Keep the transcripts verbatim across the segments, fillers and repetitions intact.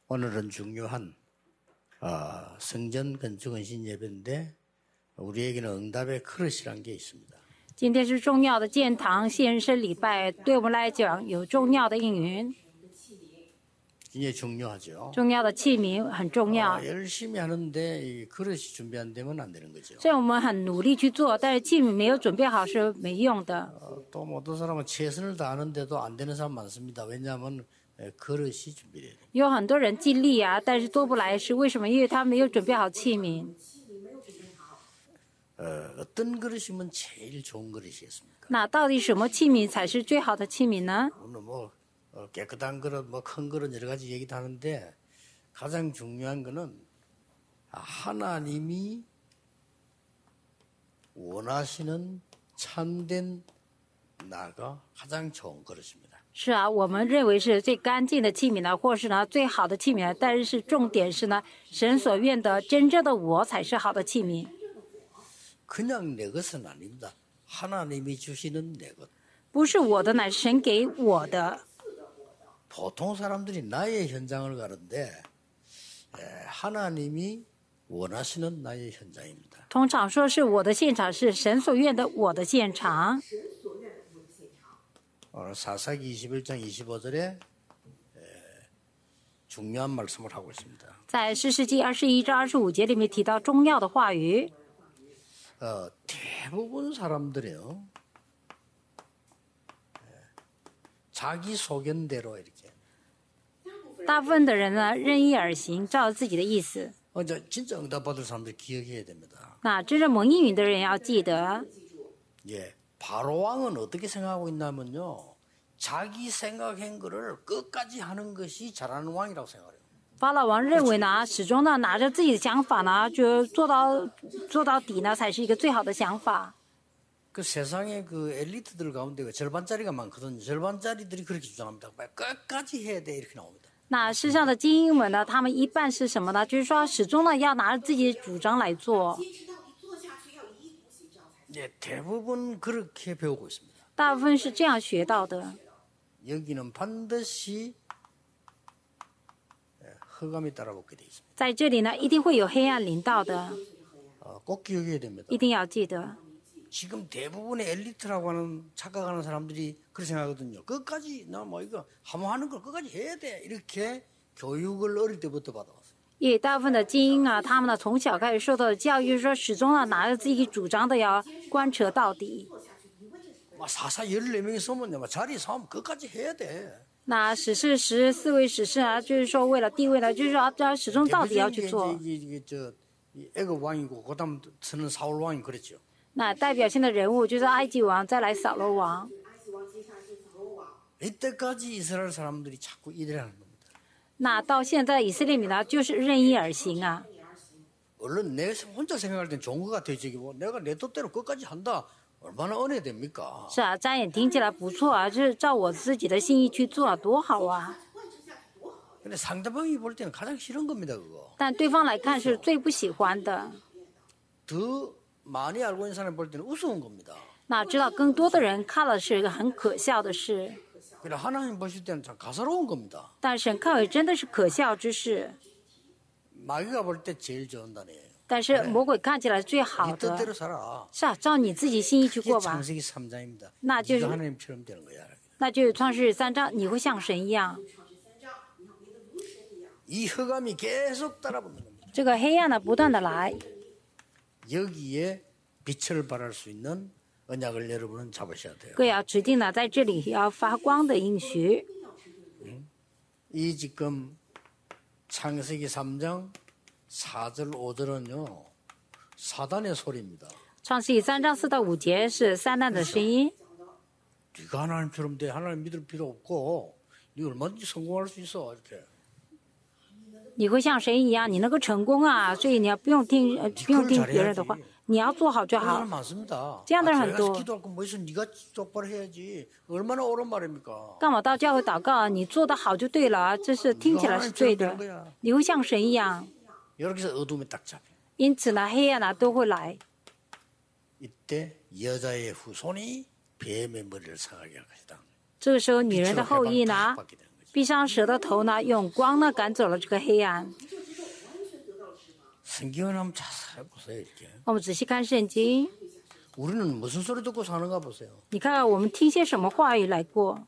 오늘은 중요한 어, 성전 건축 헌신 예배인데 우리에게는 응답의 그릇이란 게 있습니다. 今天是重要的建堂献身礼拜，对我们来讲有重要的应允， 굉장히 중요하죠. 重要的器皿很重要。 어, 열심히 하는데 이 그릇이 준비 안 되면 안 되는 거죠. 虽然我们很努力去做，但是器皿没有准备好是没用的。 어, 또 어떤 사람은 최선을 다하는데도 안 되는 사람 많습니다. 왜냐하면 에, 그릇이 준비돼야 돼요. 有很多人尽力啊，但是做不来，是为什么？因为他没有准备好器皿。 어, 어떤 그릇이면 제일 좋은 그릇이겠습니까? 那到底什么器皿才是最好的器皿呢？ 오늘 뭐 어, 깨끗한 그릇, 뭐 큰 그릇 여러 가지 얘기도 하는데 가장 중요한 거는 하나님이 원하시는 참된 나가 가장 좋은 그릇입니다. 是啊，我们认为是最干净的器皿呢，或是呢最好的器皿呢，但是是重点是呢，神所愿的真正的我才是好的器皿。 그냥 내 것은 아닙니다. 하나님이 주시는 내 것. 不是我的，乃是神给我的。 보통 사람들이 나의 현장을 가는데 에, 하나님이 원하시는 나의 현장입니다. 通常说是我的现场，是神所愿的我的现场。 오늘 사사기 이십일 장 이십오 절에 에, 중요한 말씀을 하고 있습니다. 在士世记二十一章二十五节里面提到重要的话语。 어, 대부분 사람들이요 에, 자기 소견대로 이렇게 大部分的人呢任意而行，照自己的意思。 어, 저 진짜 응답받을 사람들 기억해야 됩니다. 那真正蒙应允的人要记得， 예, 바로 왕은 어떻게 생각하고 있냐면요, 자기 생각한 거를 끝까지 하는 것이 잘하는 왕이라고 생각해요. 法老王认为呢，始终呢拿着自己的想法呢，就做到做到底呢，才是一个最好的想法。 그 세상의 그 엘리트들 가운데 절반짜리가 많거든요. 절반짜리들이 그렇게 주장합니다. 끝까지 해야 돼 이렇게 나옵니다. 那世上的精英们呢，他们一半是什么呢？就是说始终呢要拿着自己的主张来做。 예, 대부분 그렇게 배우고 있습니다. 大部分是这样学到的。 여기는 반드시 흑암이 따라붙게 돼 있습니다. 在这里呢，一定会有黑暗临到的， 어, 꼭 기억해야 됩니다. 一定要记得。 지금 대부분의 엘리트라고 하는 착각하는 사람들이 그렇게 생각하거든요. 끝까지 나 뭐 이거 한번 하는 걸 끝까지 해야 돼 이렇게 교육을 어릴 때부터 받아왔어요. 因为大部分的精英啊，他们呢从小开始受到的教育，说始终呢拿着自己主张的要贯彻到底。 막 사사 열네 명이 서면 막 자리 싸움 끝까지 해야 돼. 那史事十四位史事啊，就是说为了地位呢，就是说要始终到底要去做。 이게, 이게, 이게 저 애굽 왕이고 그다음 서는 사울 왕이 그랬죠. 那代表性的人物就是埃及王，再来扫罗王。 이때까지 이스라엘 사람들이 자꾸 이래라는 겁니다. 那到现在以色列民呢，就是任意而行啊。 물론 내 혼자 생각할 땐 좋은 것 같아요. 저기 뭐 내가 내 뜻대로 끝까지 한다. 얼마나 은혜 됩니까? 是啊，眨眼听起来不错啊，就是照我自己的心意去做，多好啊！ 근데 상대방이 볼 때는 가장 싫은 겁니다, 그거. 但对方来看是最不喜欢的。 더 많이 알고 있는 사람이 볼 때는 우스운 겁니다. 那知道更多的人看了是一个很可笑的事， 그래 하나님 보실 때는 참 가사로운 겁니다. 但神看为真的是可笑之事。 마귀가 볼 때 제일 좋은 단어예요. 但是魔鬼看起来最好 네 뜻대로 的， 살아. 是啊，照你自己心意去 그게 过吧。 창세기 삼 장입니다. 나 저- 네가 하나님처럼 되는 거야. 那就是创世三章，你会像神一样。 이 흑암이 계속 따라붙는 겁니다. 这个黑暗呢，不断的来， 여기에 빛을 발할 수 있는 언약을 여러분은 잡으셔야 돼요. 各要指定呢，在这里要发光的应许。 이 지금 창세기 삼 장 사 절 오 절은요 사단의 소리입니다. 创世记三章四到五节是撒旦的声音。 네가 하나님처럼 돼. 하나님 믿을 필요 없고 네 얼마든지 성공할 수 있어. 이렇게. 你会像神一样，你能够成功啊，所以你要不用听，呃不用听别人的话，你要做好就 그런 好 사람 。 많습니다. 제 아들 아, 한 또. 제가 기도할 건 뭐 있어? 네가 똑바로 해야지. 얼마나 옳은 말입니까? 干嘛到教会祷告？你做得好就对了啊，这是听起来是对的。你会像神一样， 이렇게 해서 어둠에 딱 잡혀. 因此呢，黑暗呢都会来。 이때 여자의 후손이 뱀의 머리를 상하게 할 것이다. 这个时候，女人的后裔呢， 받게 되는 거지. 闭上蛇的头呢，用光呢赶走了这个黑暗。 성경을 한번 자세히 보세요. 이렇게. 我们仔细看圣经， 우리는 무슨 소리 듣고 사는가 보세요. 你看看我们听些什么话语来过？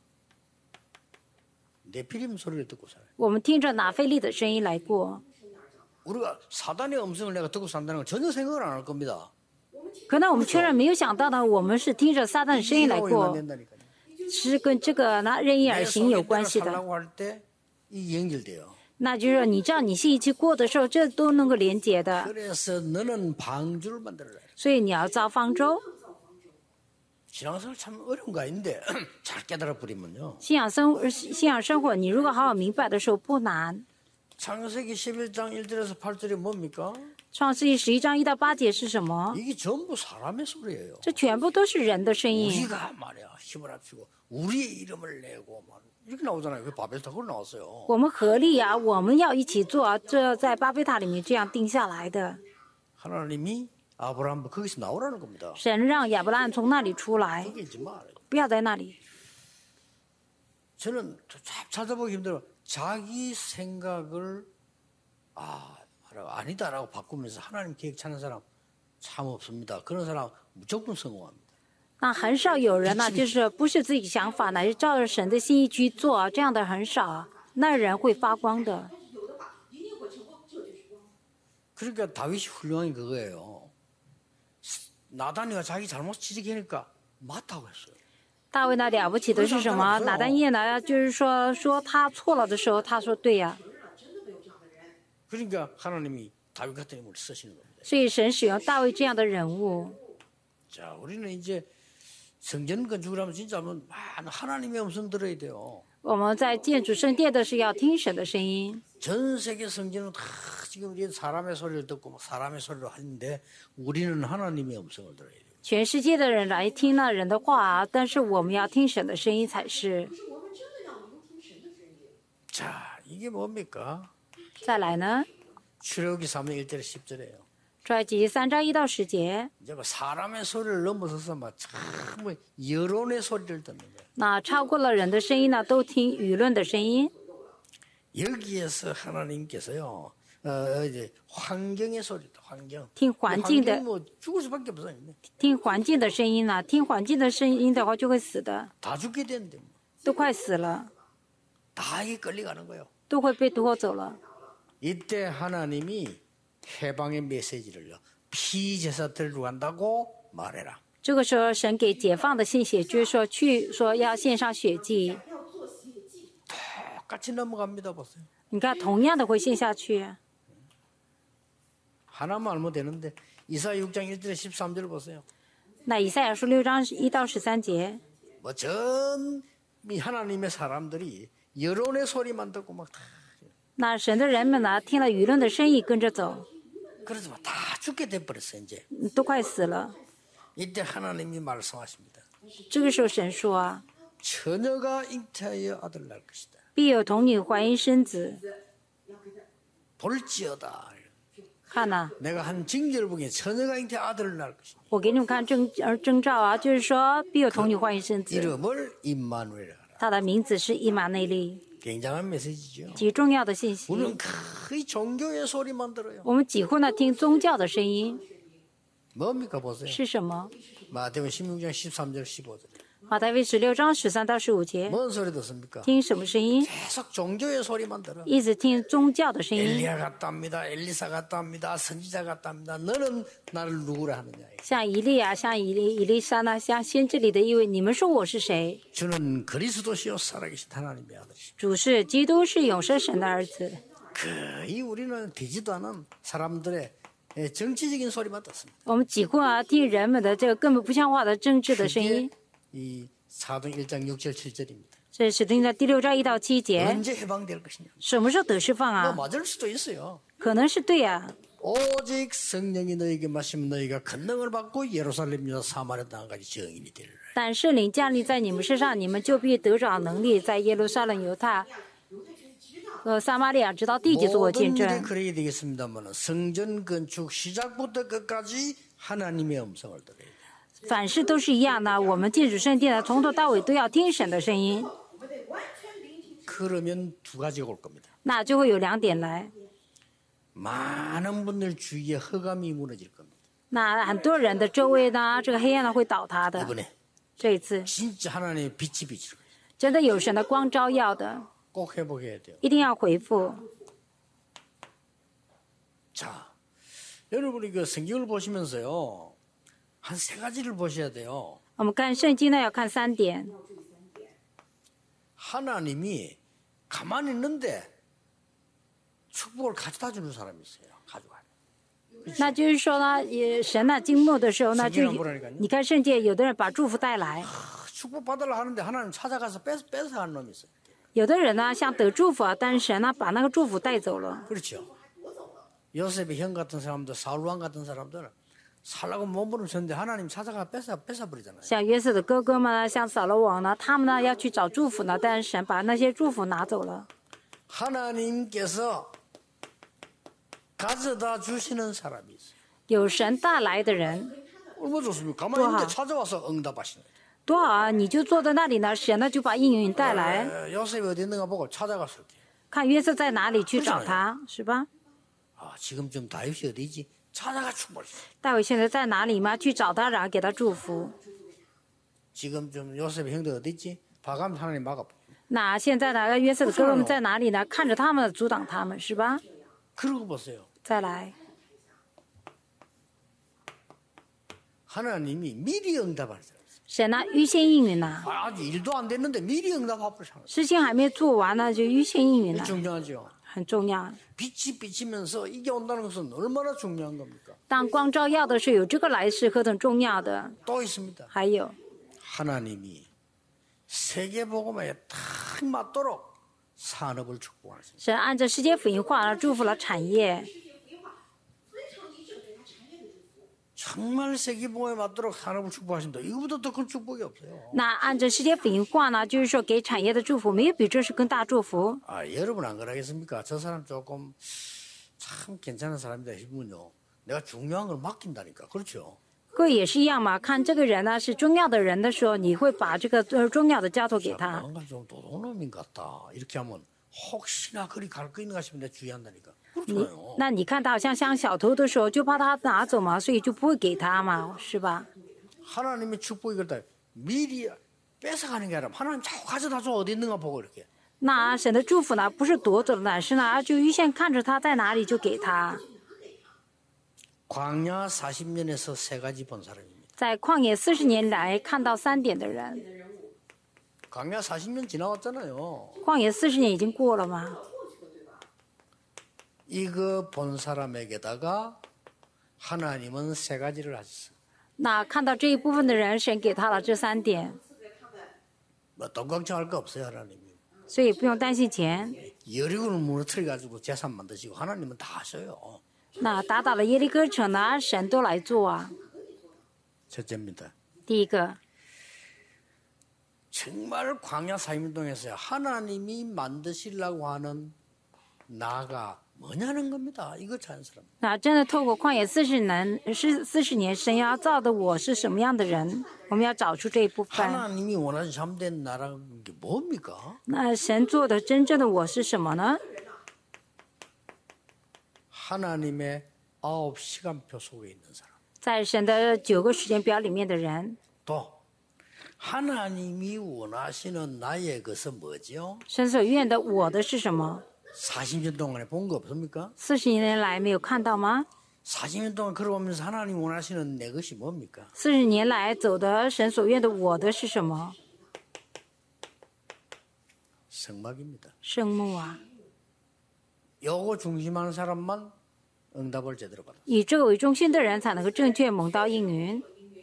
네피림 소리를 듣고 살아요. 我们听着拿菲利的声音来过。 우리가 사단의 음성을 내가 듣고 산다는 건 전혀 생각을 안 할 겁니다. 可能我们确认没有想到呢，我们是听着撒旦的声音来 이용이 过， 안 된다니까요. 是跟这个呢任意 내 而行有 속에 关 내가 系的。 살라고 할 때 이 연결돼요. 那就是说你知道你信一期过的时候，这都能够连结的。 그래서 너는 방주를 만들어라. 所以你要造方舟。 신앙생활 참 어려운 거 아닌데 잘 깨달아 버리면요. 信仰生信仰生活，你如果好好明白的时候不难。 창세기 십일 장 일 절에서 팔 절이 뭡니까? 创世纪十一章一到八节是什么？ 이게 전부 사람의 소리예요. 这全部都是人的声音。 우리가 말이야 힘을 합치고 우리의 이름을 내고 막 이렇게 나오잖아요. 그 바벨탑으로 나왔어요. 我们合力啊，我们要一起做啊，这在巴菲塔里面这样定下来的。 하나님이 아브라함 거기서 나오라는 겁니다. 神让亚伯拉罕从那里出来， 거기 있지 마. 不要在那里。 저는 참 찾아보기 힘들어. 자기 생각을 아 아니다라고 바꾸면서 하나님 계획 찾는 사람 참 없습니다. 그런 사람 무조건 성공합니다. 那很少有人呢，就是不是自己想法，乃是照着神的心意去做，这样的很少，那人会发光的。 그러니까 다윗이 훌륭한 게 그거예요. 나단이가 자기 잘못 지적하니까 맞다고 했어요. 大卫呢了不起的是什么？拿单叶呢，就是说说他错了的时候，他说对呀、 그러니까 하나님이 다윗 같은 인물을 쓰시는 겁니다. 所以神使用大卫这样的人物。 자, 우리는 이제 성전 건축을 하면 진짜 뭐 많은 하나님의 음성 들어야 돼요. 我们在建筑圣殿的是要听神的声音。 전 세계 성전은 다 지금 이제 사람의 소리를 듣고 막 사람의 소리를 하는데 우리는 하나님의 음성을 들어야 돼요. 全世界的人来听那人的话，但是我们要听神的声音才是。 자, 이게 뭡니까? 再来呢， 출애굽기 삼 장 일 절에 십 절이에요. 出埃及三章一到十节， 이제 뭐 사람의 소리를 넘어서서 막참 여론의 소리를 듣는 거예요. 那超过了人的声音呢，都听舆论的声音。 여기에서 하나님께서요, 어, 이제 환경의 소리다, 환경. 听环境的 환경이 뭐 죽을 수밖에 없어요. 听环境的声音呢，听环境的声音的话就会死的， 다 죽게 되는데 뭐. 都快死了， 다 이게 끌려가는 거예요. 都会被夺走了。 이때 하나님이 해방의 메시지를요, 피제사 들고 간다고 말해라. 这个时候，神给解放的信息就是说去说要献上血祭， 똑같이 넘어갑니다, 보세요. 你看同样的会献下去。 하나만 알면 되는데 이사야 육 장 일 절에 십삼 절 보세요. 那以赛亚书六章一到十三节， 뭐 전 하나님의 사람들이 여론의 소리만 듣고 막 다, 那神的人们呢，听了舆论的声音跟着走， 그래서 막 다 죽게 돼버렸어요, 이제. 都快死了。 이때 하나님이 말씀하십니다. 这个时候神说啊， 처녀가 잉태하여 아들 낳을 것이다. 必有童女怀孕生子。 볼지어다. 看呐、 내가 한 징조를 보기에 처녀가 잉태 아들을 낳을 것이다. 我给你们看征呃征兆啊，就是说必有童女怀孕生子， 이름을 임마누엘이라 하라. 他的名字是以马内利， 굉장한 메시지죠. 极重要的信息。 우리는 거의 종교의 소리만 들어요. 我们几乎呢听宗教的声音 뭡니까 보세요. 是什么？ 마태복음 십육 장 십삼 절 십오 절. 马太福音十六章十三到十五节， 뭔 소리 듣습니까? 听什么声音？ 계속 종교의 소리만 들어. 一直听宗教的声音， 엘리야 같답니다. 엘리사 같답니다. 선지자 같답니다. 너는 나를 누구라 하느냐. 像以利亚，像以利以利沙呢，像先知里的一位，你们说我是谁？ 주는 그리스도시요 살아계신 하나님의 아들이시다. 主是基督，是永生神的儿子。 거의 우리는 되지도 않은 사람들의 정치적인 소리만 듣습니다. 我们几乎啊听人们的这个根本不像话的政治的声 그게 音。 이 사도행 일 장 육 절 칠 절입니다. 这是使徒行传第六章一到七节， 언제 해방될 것이냐. 什么时候得释放 뭐 啊？ 맞을 수도 있어요. 可能是对呀、 오직 성령이 너에게 마시면 너희가 권능을 받고 예루살렘 유다 사마리아 땅까지 증인이 되리라. 但圣灵降临在你们身上，你们就必得着能力，在耶路撒冷、犹太和撒玛利亚直到地极做我见 모든 일이 证。 그러게 되겠습니다만 성전 건축 시작부터 끝까지 하나님의 음성을 들어야 돼요. 凡事都是一样的，我们建筑圣殿的从头到尾都要听神的声音。 흐르면 두 가지가 올 겁니다. 那就会有两点来。 많은 분들 주위에 허감이 무너질 겁니다. 那很多人的周围呢，这个黑暗呢会倒塌的。 이번에 这一次 진짜 하나님의 빛이 비칠 거예요. 真的有神的光照耀的， 꼭 회복해야 돼요. 一定要回复。 자, 여러분이 그 성경을 보시면서요. 한 세 가지를 보셔야 돼요. 我们看圣经呢，要看三点。 하나님이 가만히 있는데 축복을 가져다 주는 사람이 있어요. 가져가요. 那就是说呢，也神呢经幕的时候呢，就圣经上不是那个你看圣经，有的人把祝福带来， 축복 받으려 하는데 하나님 찾아가서 뺏, 뺏어가는 놈이 있어요. 有的人呢想得祝福啊，但是神呢把那个祝福带走了。 그렇죠. 요셉의 형 같은 사람들, 사울왕 같은 사람들은 살라고 몸부림쳤는데 하나님 찾아가 뺏어 뺏어버리잖아요. 像约瑟的哥哥们呢，像扫罗王呢，他们呢要去找祝福呢，但是神把那些祝福拿走了。 하나님께서 가져다 주시는 사람이 있어요. 有神带来的人 얼마나 좋습니까? 가만히 있는데 찾아와서 응답하시는 거예요. 多好啊！你就坐在那里呢，神呢就把应允带来。 에, 요셉이 어디 있는가 보고 찾아가서 이렇게. 看约瑟在哪里去找他，是吧？ 아, 지금쯤 다윗이 어디지? 찾아가 축복했어. 大卫现在在哪里吗？去找他，然后给他祝福。 지금쯤 요셉의 형들 어디 있지? 바감 하나님 막아. 那现在呢，约瑟的哥哥们在哪里呢？看着他们，阻挡他们，是吧？ 그러고 보세요. 再来， 하나님이 미리 응답하는 사람. 神呢预先应允了， 아, 아직 일도 안 됐는데 미리 응답하고 사는 事情还没做完呢，就预先应允了， 중요하죠. 很重要。 빛이 비치면서 이게 온다는 것은 얼마나 중요한 겁니까? 当光照耀的时候，有这个来是何等重要的。 또 있습니다. 还有， 하나님이 세계 복음에 딱 맞도록 산업을 축복하십니다. 神按照世界福音化而祝福了产业。 정말 세계 복음에 맞도록 산업을 축복하신다. 이거보다 더 큰 축복이 없어요. 那按照世界福音化呢，就是说给产业的祝福，没有比这是更大祝福。 아, 여러분 안 그러겠습니까? 저 사람 조금 참 괜찮은 사람이다 싶으면요. 내가 중요한 걸 맡긴다니까. 그렇죠? 各位也是一样嘛，看这个人呢是重要的人的时候，你会把这个呃重要的交托给他。 뭔가 좀 도둑놈인 것 같다. 이렇게 하면 혹시나 그리 갈 거 있는가 싶은데 주의한다니까. 그렇잖아요. 那你看他好像像小偷的时候，就怕他拿走嘛，所以就不会给他嘛，是吧？ 하나님의 축복이 그렇다. 미리 뺏어가는 게 아니라 하나님 자꾸 가져다 줘. 어디 있는가 보고 이렇게. 那神的祝福呢，不是夺走的，乃是呢就预先看着他在哪里就给他。 광야 사십 년에서 세 가지 본 사람입니다. 在旷野四十年来看到三点的人， 광야 사십 년 지나왔잖아요. 旷野四十年已经过了吗？ 이거 본 사람에게다가 하나님은 세 가지를 하셨어요. 那看到这一部分的人，神给他了这三点， 뭐 똥강청할 거 없어요 하나님이. 所以不用担心钱。 여리고를 무너뜨려가지고 재산 만드시고 하나님은 다 하셔요. 那打倒了耶利哥城呢，神都来做啊。 첫째입니다. 第一个， 정말 광야 사임동에서 하나님이 만드시려고 하는 나가 뭐냐는 겁니다. 이거 자연스럽. 那真的透过旷野四十年，是四十年，神要造的我是什么样的人？我们要找出这一部分。 하나님이 원하는 참된 나라는 게 뭡니까? 那神做的真正的我是什么呢？ 하나님의 아홉 시간표 속에 있는 사람. 在神的九个时间表里面的人， 또 하나님이 원하시는 나의 것은 뭐죠? 神所愿的我的是什么？ 사십 년 동안에 본 거 없습니까? 四十年来没有看到吗？ 사십 년 동안 걸어오면서 하나님 원하시는 내 것이 뭡니까? 四十年来走的神所愿的我的是什么？ 성막입니다. 圣幕啊！ 요거 중심하는 사람만 응답을 제대로 받아. 以这个为中心的人才能够正确蒙到应允。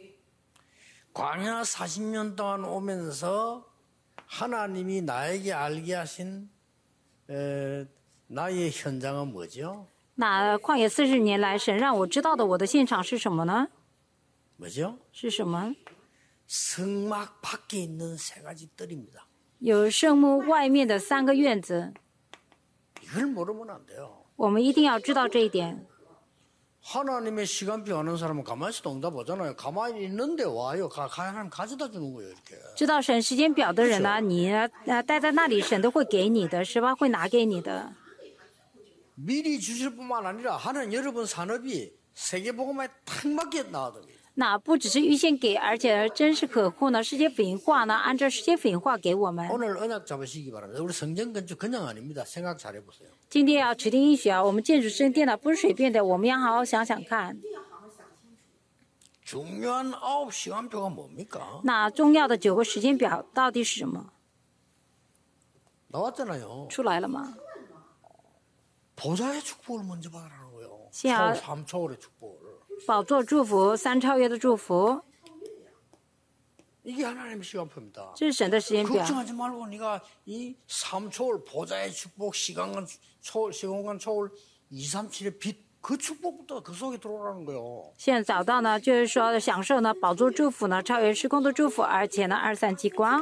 광야 사십 년 동안 오면서 하나님이 나에게 알게 하신 에, 나의 현장은 뭐죠? 那旷野四十年来，神让我知道的我的现场是什么呢？ 뭐죠? 是什么？ 성막 밖에 있는 세 가지 뜰입니다. 有圣幕外面的三个院子， 이걸 모르면 안 돼요. 我们一定要知道这一点。 하나님의 시간표 아는 사람은 가만히 있어도 응답 오잖아요. 가만히 있는데 와요. 가, 가, 하나님 가져다 주는 거예요, 이렇게. 知道神时间表的人呢，你呢呃待在那里，神都会给你的，是吧？会拿给你的。 미리 주실 뿐만 아니라 하나님 여러분 산업이 세계복음화에 탁 맞게 나와도 那不只是预先给，而且真实可护呢。世界福音化呢，按照世界福音化给我们。 오늘 언약 잡으시기 바랍니다. 우리 성전 건축 그냥 아닙니다. 생각 잘 해보세요. 今天要持定应许啊，我们建筑圣殿呢不是随便的，我们要好好想想看。 중요한 아홉 시간표가 뭡니까? 那重要的九个时间表到底是什么？ 나왔잖아요. 出来了吗？ 보좌의 축복을 먼저 받으라는 거예요. 시야. 초월, 삼초월의 축복을. 宝座祝福，三超越的祝福， 이게 하나님의 시간표입니다. 这是神的时间表。 걱정하지 말고 네가 이 삼초월 보좌의 축복, 시간간 초월, 시공간 초월, 이삼칠의 빛, 그 축복부터 그 속에 들어오라는 거예요. 现在找到呢，就是说享受呢宝座祝福呢，超越时空的祝福，而且呢二三极光。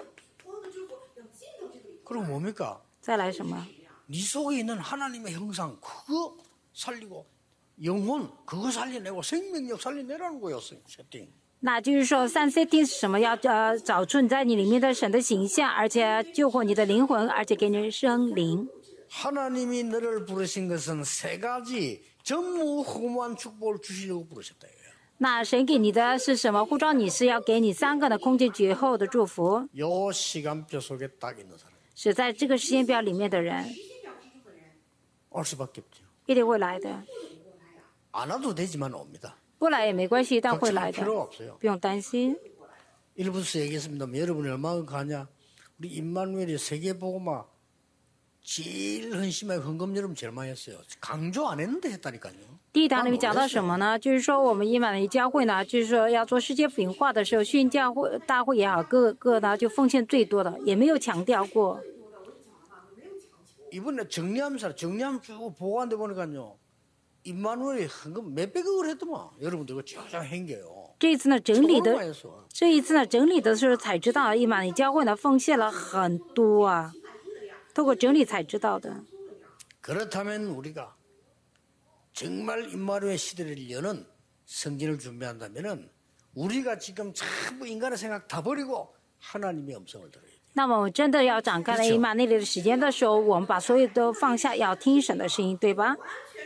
그리고 뭡니까? 再来什么？ 네 속에 있는 하나님의 형상 그거 살리고 영혼 그거 살려내고 생명력 살려내라는 거예요. 세팅. 那就是说三 setting 是什么？要呃找出你在你里面的神的形象，而且救活你的灵魂，而且给你生灵。 하나님이 너를 부르신 것은 세 가지 전무후무한 축복을 주시려고 부르셨다. 那神给你的是什么？呼召你是要给你三个的空前绝后的祝福， 요 시간표 속에 딱 있는 사람 是在这个时间表里面的人 올 수밖에 없죠. 一定会来的。 안 와도 되지만 옵니다. 不来也没关系，但会来 걱정할 的， 필요가 없어요. 不用担心。 일부에서 얘기했습니다만 여러분이 얼마나 가냐. 우리 임마누엘이 세계복음화 제일 헌심하게 헌금 여러분 제일 많이 했어요. 강조 안 했는데 했다니까요. 第一堂里面讲到什么呢？就是说我们伊玛尼教会呢，就是说要做世界福音化的时候，训教会大会也好，各个呢就奉献最多的，也没有强调过。 이번에 정리하면서 정리하면 쭉 보고한데 보니까요. 임마누엘이 헌금 몇백억을 했더만. 여러분들 이거 쫙쫙 행겨요. 这一次呢整理 얼마 的， 했어. 这一次呢整理的时候才知道，伊玛尼教会呢奉献了很多啊，透过整理才知道的。 그렇다면 우리가 정말 임마누엘 시대를 여는 성진을 준비한다면은 우리가 지금 전부 인간의 생각 다 버리고 하나님의 음성을 들어야 돼. 那么我真的要展开了伊玛内利的时间的时候，我们把所有都放下，要听神的声音，对吧？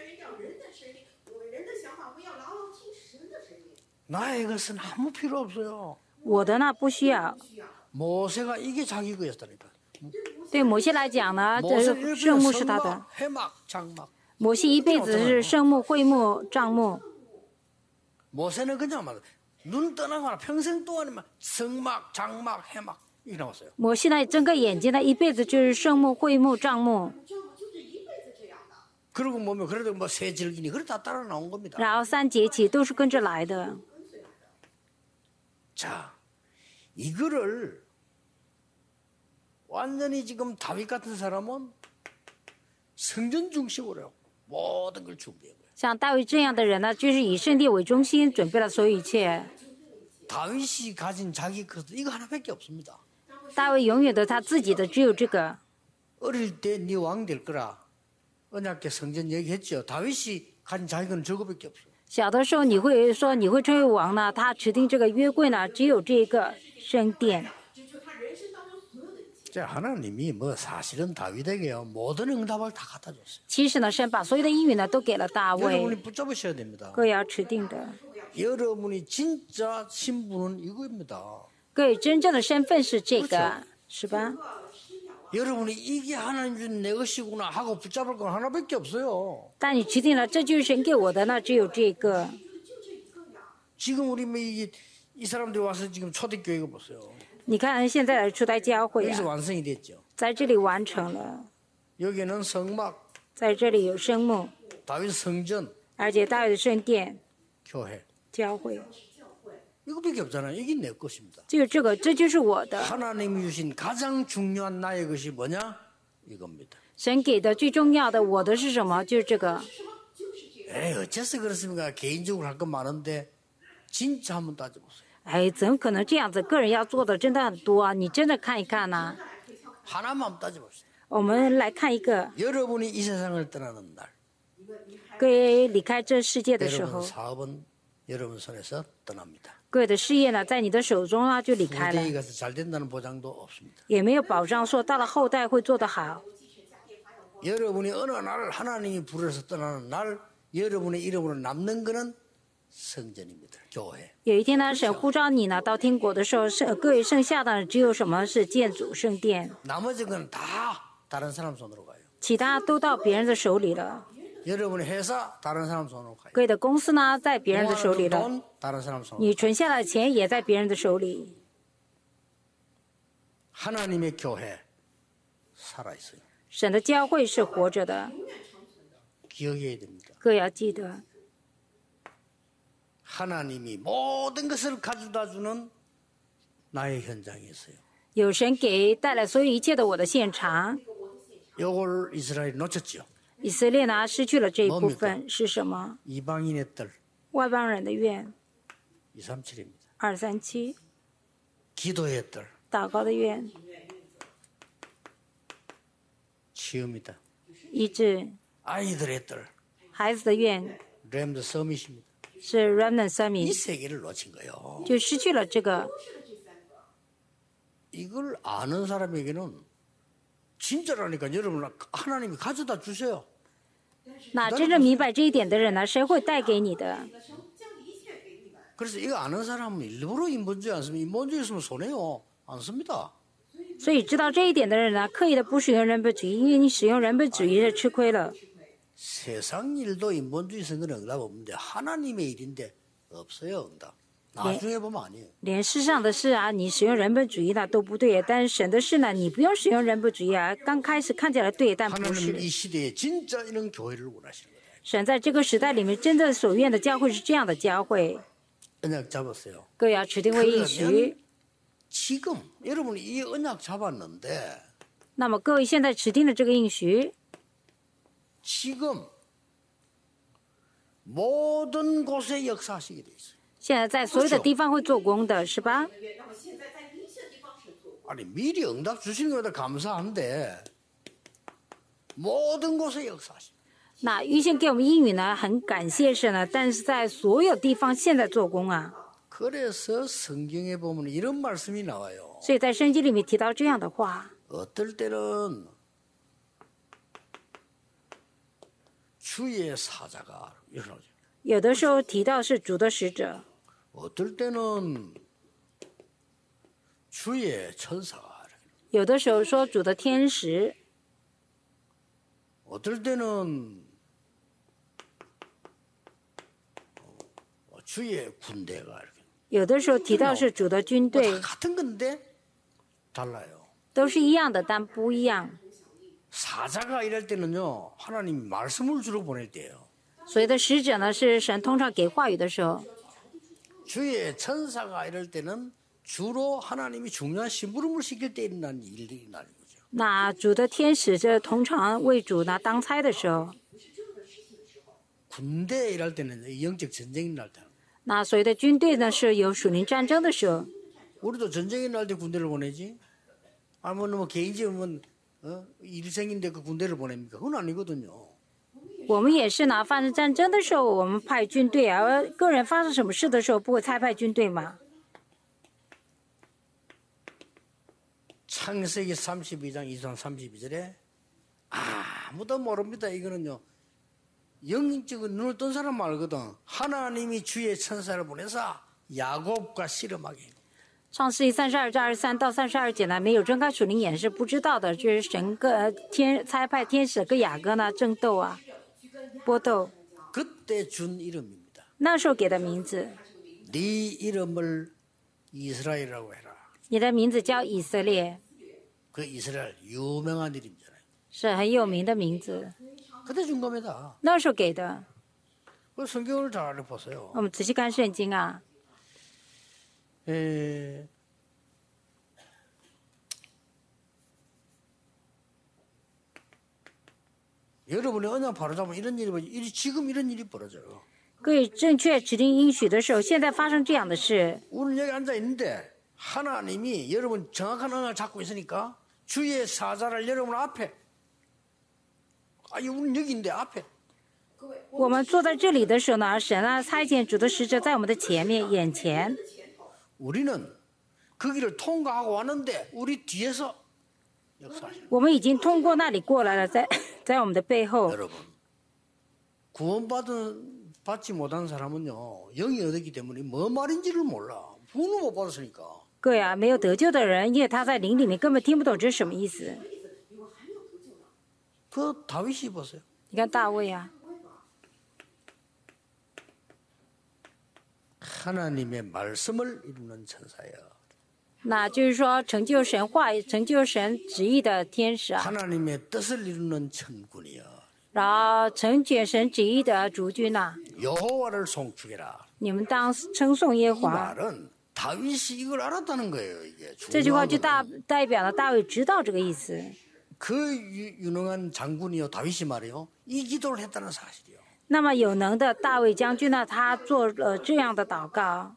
나의 것은 아무 필요 없어요. 我的呢不需要。 모세가 이게 자기 거였다니까. 对摩西来讲呢，这 모세 是圣幕是他的。 성막, 해막, 장막. 摩西一辈子是圣幕、会幕、帐幕。 모세는 그냥 막 눈 떠나거나 평생 동안에만 성막, 장막, 해막 이게 나왔어요. 摩西呢，睁开眼睛呢，一辈子就是圣幕、会幕、帐幕。 그리고 뭐면 그래도 뭐 새질기니 그래 다 따라 나온 겁니다. 然后三节期都是跟着来的。 자, 이거를 완전히 지금 다윗 같은 사람은 성전 중심으로 해요. 모든 걸 준비한 거예요. 像大卫这样的人呢，就是以圣地为中心，准备了所有一切。 다윗이 가진 자기 것 이거 하나밖에 없습니다. 大卫永远的他自己的只有这个。 어릴 때 네 왕 될 거라 언약궤 성전 얘기했죠. 다윗이 가진 자기 건 저거밖에 없어요. 小的时候你会说你会成为王呢，他指定这个约柜呢，只有这个圣殿。 자, 하나님이 뭐 사실은 다윗에게요 모든 응답을 다 갖다 줬어요. 其实呢，神把所有的应允呢都给了大卫， 여러분이 붙잡으셔야 됩니다. 各位要持定的。 여러분이 진짜 신분은 이거입니다. 各位真正的身份是这个，是吧？ 여러분이 이게 하나님 준 내 것이구나 하고 붙잡을 건 하나밖에 없어요. 但你持定了，这就是神给我的，那只有这个。 지금 우리 뭐 이, 이 사람들이 와서 지금 초대교회가 보세요. 你看现在的初代教会 여기서 啊， 완성이 됐죠. 在这里完成了， 여기는 성막, 在这里有圣幕， 다윗 성전, 而且大卫的圣殿、 교회. 教会， 이거밖에 없잖아요. 이게 내 것입니다. 就这个，这就是我的。 하나님이 주신 가장 중요한 나의 것이 뭐냐? 이겁니다. 神给的最重要的，我的是什么？就是这个。 에이, 어째서 그렇습니까? 개인적으로 할 건 많은데 진짜 한번 따져보세요. 哎，怎么可能这样子？个人要做的真的很多啊！你真的看一看呐、 하나만 따져봅시다. 我们来看一个， 여러분이 이 세상을 떠나는 날 各位离开这世界的时 여러분 候， 사업은 여러분 손에서 떠납니다. 各位的事业呢，在你的手中啊就离开了， 후대에 가서 잘 된다는 보장도 없습니다. 也没有保障说到了后代会做得好。 여러분이 어느 날 하나님이 부르셔서 떠나는 날 여러분의 이름으로 남는 것은 성전입니다. 교회. 有一天呢，神呼召你呢到天国的时候，剩各位剩下的只有什么是建主圣殿， 나머지 건 다 다른 사람 손으로 가요. 其他都到别人的手里了。 여러분의 회사 다른 사람 손으로 가요. 各位的公司呢在别人的手里 모아놓은 了， 돈 다른 사람 손으로 你 가요. 存下的钱也在别人的手里。 하나님의 교회 살아있어요. 神的教会是活着的， 기억해야 됩니다. 各位要记得， 하나님이 모든 것을 가져다 주는 나의 현장이 있어요. 有神给带来所有一切的我的现场。 이걸 이스라엘이 놓쳤죠. 以色列呢失去了这一部分是什么？ 이방인의 뜰 外邦人的愿 이백삼십칠입니다. 二三七， 기도의 뜰 祷告的愿 치유입니다. 医治， 아이들의 뜰 孩子的愿 렘드 서밋입니다. 是 remnant 이 三民， 세 개를 놓친 거예요. 就失去了这个。 이걸 아는 사람에게는 진짜라니까 여러분 하나님이 가져다 주세요. 那真正明白这一点的人呢，谁会带给你的？ 그래서 이거 아는 사람은 일부러 인본주의 안 쓰면 인본주의 쓰면 손해요. 안 씁니다. 所以知道这一点的人呢，刻意的不使用人本主义，因为你使用人本主义是吃亏了。 세상 일도 인본주의 쓴 건 응답 없는데 하나님의 일인데 없어요 응답. 나중에 보면 아니에요. 连世上的事啊，你使用人本主义呢都不对，但是神的事呢，你不用使用人本主义啊。刚开始看起来对，但不 하나님은 是。 이 시대에 진짜 이런 교회를 원하시는 거예요. 神在这个时代里面真正所愿的教会是这样的教会， 언약 잡았어요. 各位要持定为应许。 그러면 지금 여러분이 이 언약 잡았는데 那么各位现在持定的这个应许， 지금 모든 곳에 역사하시게 돼 있어요. 现在在所有的地方会做工的，是吧？ 아니 미리 응답 주시는 것보다 감사한데 모든 곳에 역사하시. 那预先给我们应允呢，很感谢神呢，但是在所有地方现在做工啊。 그래서 성경에 보면 이런 말씀이 나와요. 所以在圣经里面提到这样的话， 어떨 때는 주의 사자가 이러죠. 有的时候提到是主的使者， 어떨 때는 주의 천사가, 有的时候说主的天使， 어떨 때는 주의 군대가 이렇게 有的时候提到是主的军 다 队， 같은 건데 달라요. 都是一样的，但不一样。 사자가 이럴 때는요 하나님이 말씀을 주로 보낼 때예요. 所谓的使者呢，是神通常给话语的时候； 주의 천사가 이럴 때는 주로 하나님이 중요한 심부름을 시킬 때 일어나는 일들이 나는 거죠. 那主的天使这通常为主呢当差的时候， 군대 일할 때는 영적 전쟁이 날 때. 那所谓的军队呢是有属灵战争的时候。 우리도 전쟁이 날 때 군대를 보내지. 아니면 뭐 개인적으로 어? 일이 생긴데 그 군대를 보냅니까? 그건 아니거든요. 我们也是呢，发生战争的时候，我们派军队啊；而个人发生什么事的时候，不会差派军队嘛。 창세기 삼십이 장 이절 삼십이 절에 아무도 모릅니다. 이거는요. 영적인 눈을 뜬 사람 알거든. 하나님이 주의 천사를 보내서 야곱과 씨름하게. 创世纪三十二章二十三到三十二节呢，没有睁开属灵眼是不知道的，就是神个呃天差派天使跟雅各呢争斗啊，搏斗。 그때 준 이름입니다. 那时候给的名字， 네 이름을 이스라엘이라고 해라. 你的名字叫以色列， 그 이스라엘 유명한 이름이잖아요. 是很有名的名字。 그때 준 겁니다. 那时候给的， 그 성경을 잘 보세요. 我们仔细看圣经啊。 에, 여러분의 언약 바로 잡으면 이런 일이 벌어져. 일이 지금 이런 일이 벌어져요. 各位正确指定应许的时候，现在发生这样的事， 우리는 여기 앉아 있는데 하나님이 여러분 정확한 언약을 잡고 있으니까 주의 사자를 여러분 앞에, 아, 우리는 여기 있는데 앞에 我们坐在这里的时候呢，神啊差遣主的使者在我们的前面、眼前。 우리는 그 길을 통과하고 왔는데 우리 뒤에서 역사하시는 我们已经通过那里过来了，在在我们的背后。 여러분 구원받은 받지 못한 사람은요 영이 얻었기 때문에 뭐 말인지를 몰라. 구원을 못 받았으니까. 各位啊，没有得救的人，因为他在灵里面根本听不懂这是什么意思。 그 다윗이 보세요. 你看大卫啊， 하나님의 말씀을 이루는 천사예요. 那就是说成就神话、成就神旨意的天使啊， 하나님의 뜻을 이루는 천군이요. 然后成全神旨意的主君呐、 여호와를 송축해라. 你们当称颂耶 이 和华。 말은 다윗이 이걸 알았다는 거예요. 이게 这句话就 중요한 大 거는. 代表了大卫知道这个意思。 그 유- 유능한 장군이요 다윗이 말이요 이 기도를 했다는 사실이요. 那么有能的大卫将军呢，他做了这样的祷告。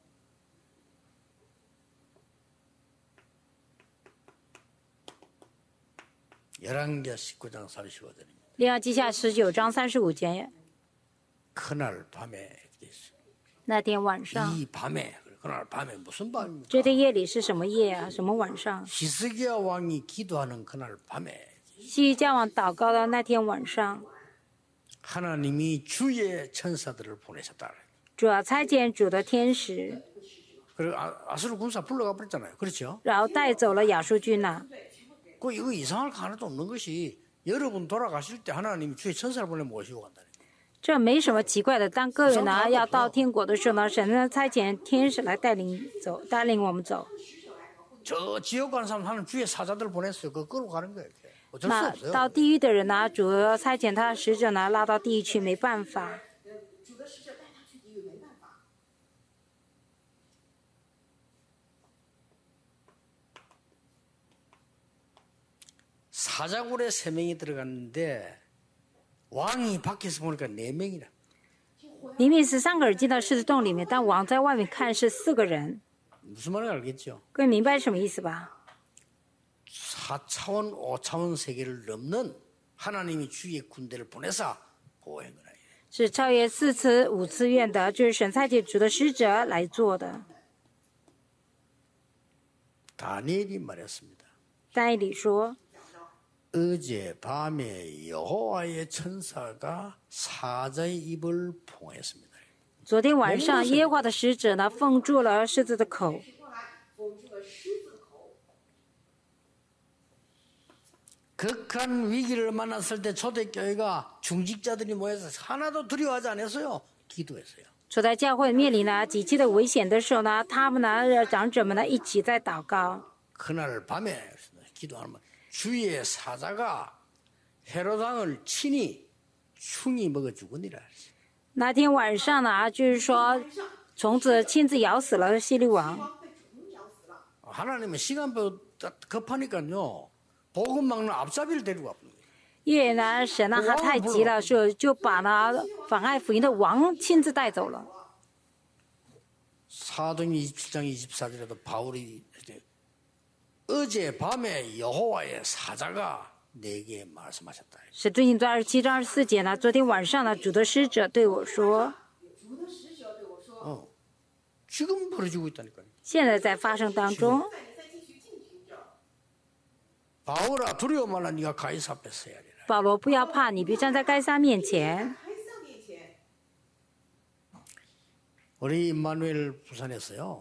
열왕기하 십구 장 삼십오 절입니다. 列王记下十九章三十五节， 그날 밤에 이렇게 있어요. 那天晚上， 이 밤에 그날 밤에 무슨 밤입니까? 这天夜里是什么夜啊？什么晚上？ 히스기야 왕이 기도하는 그날 밤에 西加王祷告的那天晚上， 하나님이 주의 천사들을 보내셨다. 主要差遣主的天使， 그리고 아- 아수르 군사 불러가 버렸잖아요. 그렇죠? 然后带走了亚述军呐、 그 이거 이상할 거 하나도 없는 것이 여러분 돌아가실 때 하나님이 주의 천사를 보내 모시고 간다는 거예요. 这没什么奇怪的。当各位呢要到天国的时候呢，神呢差遣天使来带领走，带领我们走。 저 지옥 가는 사람 하는 주의 사자들 보냈어요. 그거 끌고 가는 거예요. 이렇게. 어쩔 수 那 없어요. 到地狱的人呢，主要差遣他的使者呢拉到地狱去，没办法。 사자굴에 세 명이 들어갔는데 왕이 밖에서 보니까 네 명이나. 里面十三个人进到狮子洞里面，但王在外面看是四个人。 무슨 말인지 알겠죠? 各位明白什么意思吧？ 사 차원, 오 차원 세계를 넘는 하나님이 주의 군대를 보내서 보호한 거라. 是超越四次、五次元的，就是神差遣主的使者来做的。 다니엘이 말했습니다. 但以理说， 어제 밤에 여호와의 천사가 사자의 입을 봉했습니다. 昨天晚上耶和华的使者呢封住了狮子的口。 극한 위기를 만났을 때 초대교회가 중직자들이 모여서 하나도 두려워하지 않았어요. 기도했어요. 处在教会面临呢极其的危险的时候呢，他们呢长者们呢一起在祷告。 그날 밤에 기도하면 주의 사자가 헤롯왕을 친히 충이 먹어 죽으니라. 那天晚上呢，就是说虫子亲自咬死了希律王。 하나님은 시간표 급하니까요. 복음 막는 앞잡이를 데리고 왔거든요. 因为呢，神呢他太急了，所以就把呢妨碍福音的王亲自带走了。 사도행 이십칠 장 이십사 절에도 바울이 어제 밤에 여호와의 사자가 내게 말씀하셨다. 使徒行传二十七章二十四节呢，昨天晚上呢，主的使者对我说， 어, 지금 벌어지고 있다니까요. 现在在发生当中。 바울아 두려워 말라 네가 가이사 앞에 서야 되라. 保罗，不要怕，你别站在该撒面前。 우리 임마누엘 부산에서요.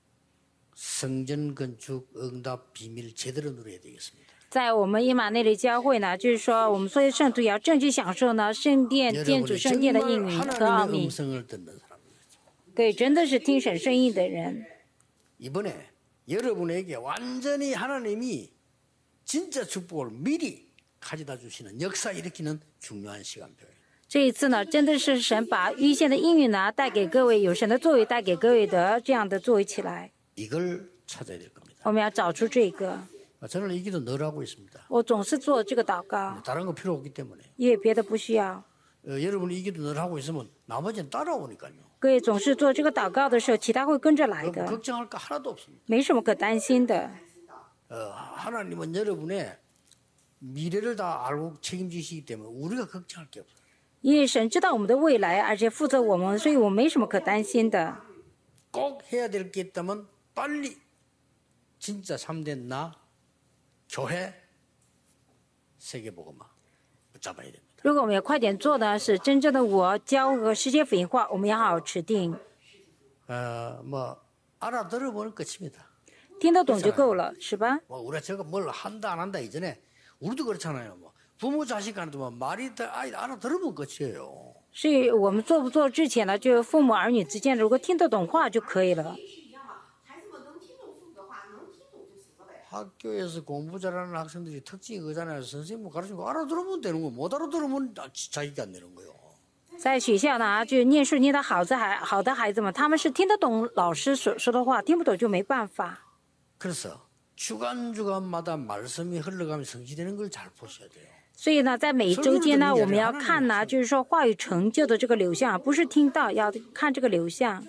성전 건축 응답 비밀 제대로 누려야 되겠습니다. 在我们伊马内利教会呢，就是说，我们所有圣徒也要正确享受呢圣殿建筑 여러분이 圣殿的 정말 应允和奥 하나님의 秘。 음성을 듣는 사람. 对，真的是听神声音的人。 이번에 여러분에게 완전히 하나님이 진짜 축복을 미리 가져다 주시는 역사 일으키는 중요한 시간표예요. 这一次呢，真的是神把预先的应允呢带给各位，有神的作为带给各位的这样的作为起来。 이걸 찾아야 될 겁니다. 我们要找出这个。 저는 이 기도 늘 하고 있습니다. 我总是做这个祷告， 다른 거 필요 없기 때문에. 因为别的不需要。 어, 여러분이 이 기도 늘 하고 있으면 나머지는 따라오니까요. 各位总是做这个祷告的时候，其他会跟着来 그럼 的， 걱정할 거 하나도 없습니다. 没什么可担心的。 어, 하나님은 여러분의 미래를 다 알고 책임지시기 때문에 우리가 걱정할 게 없어요. 因为神知道我们的未来，而且负责我们，所以我没什么可担心的。 꼭 해야 될 게 있다면 빨리 진짜 참된 나, 교회, 세계복음화 붙잡아야 됩니다. 如果我们要快点做呢，是真正的我教和世界福音化，我们要好好持定， 어, 뭐 알아들어보는 끝입니다. 听得懂就够了，是吧？ 뭐 우리가 저거 뭘 한다 안 한다 이전에 우리도 그렇잖아요. 뭐 부모 자식 간에도 뭐 말이 다 아이 알아들으면 끝이에요. 所以我们做不做之前呢，就父母儿女之间，如果听得懂话就可以了。 학교에서 공부 잘하는 학생들이 특징이 그잖아요. 선생님 가르치는 거 알아들으면 되는 거, 못 알아들으면 자기가 안 되는 거예요. 在学校呢，就念书念得好的孩好的孩子们，他们是听得懂老师所说的话，听不懂就没办法。 그래서 주간주간마다 말씀이 흘러가면 성취되는 걸 잘 보셔야 돼요. 所以呢，在每一周间呢，我们要看呢，就是说话语成就的这个流向，不是听到，要看这个流向。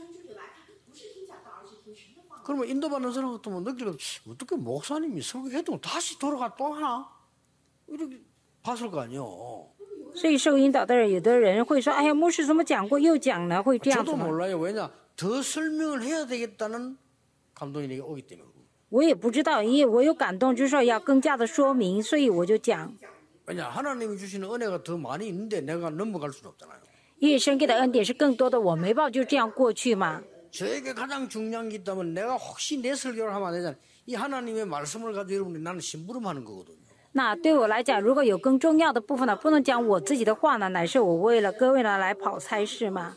그러면 인도받는 사람 같으면 느끼면 어떻게 목사님이 설교해도 다시 돌아가 또 하나? 이렇게 봤을 거 아니에요. 所以受引导的人，有的人会说：“哎呀，牧师怎么讲过又讲呢？会这样子 저도 吗？” 몰라요. 왜냐? 더 설명을 해야 되겠다는 감동이 내게 오기 때문에. 我也不知道，因为我有感动，就是说要更加的说明，所以我就讲。 왜냐? 하나님이 주시는 은혜가 더 많이 있는데 내가 넘어갈 수는 없잖아요. 因为神给的恩典是更多的，我没办法就这样过去嘛。 저에게 가장 중요한 게 있다면 내가 혹시 내 설교를 하면 안 되잖아요. 이 하나님의 말씀을 가지고 여러분이 나는 심부름하는 거거든요. 那对我来讲，如果有更重要的部分呢，不能讲我自己的话呢，乃是我为了各位呢来跑差事嘛。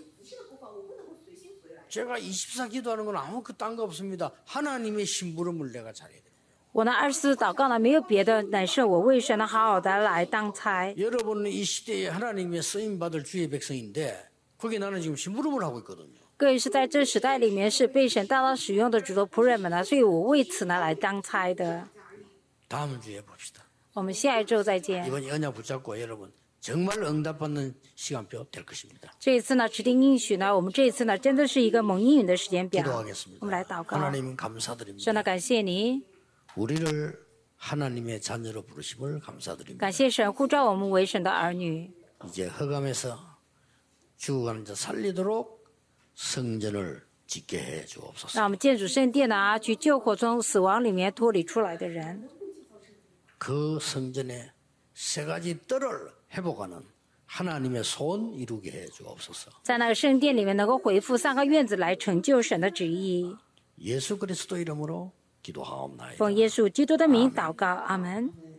제가 이십사 기도하는 건 아무것도 딴 거 없습니다. 하나님의 심부름을 내가 잘해야 돼요. 我呢二十四祷告呢，没有别的，乃是我为神呢好好的来当差。 여러분은 이 시대에 하나님의 쓰임 받을 주의 백성인데 거기 나는 지금 심부름을 하고 있거든요. 各位是在这时代里面是被神大大使用的主的仆人们呢，所以我为此呢来当差的。 다음 주에 봅시다. 我们下一周再见。 이번 언약 붙잡고 여러분 정말 응답받는 시간표 될 것입니다. 这一次呢，指定应许呢，我们这一次呢，真的是一个蒙应允的时间表。 기도하겠습니다. 我们来祷告。 하나님 감사드립니다. 神呢，感谢你， 우리를 하나님의 자녀로 부르심을 감사드립니다. 感谢神呼召我们为神的儿女。 이제 허감에서 죽어가는 자 살리도록 성전을 짓게 해 주옵소서. 让我们建主圣殿呢，去救活从死亡里面脱离出来的人。 그 성전에 세 가지 뜰을 회복하는 하나님의 손 이루게 해 주옵소서. 在那个圣殿里面能够回复三个院子来成就神的旨意。 예수 그리스도 이름으로 기도하옵나이다. 奉耶稣基督的名祷告，阿门。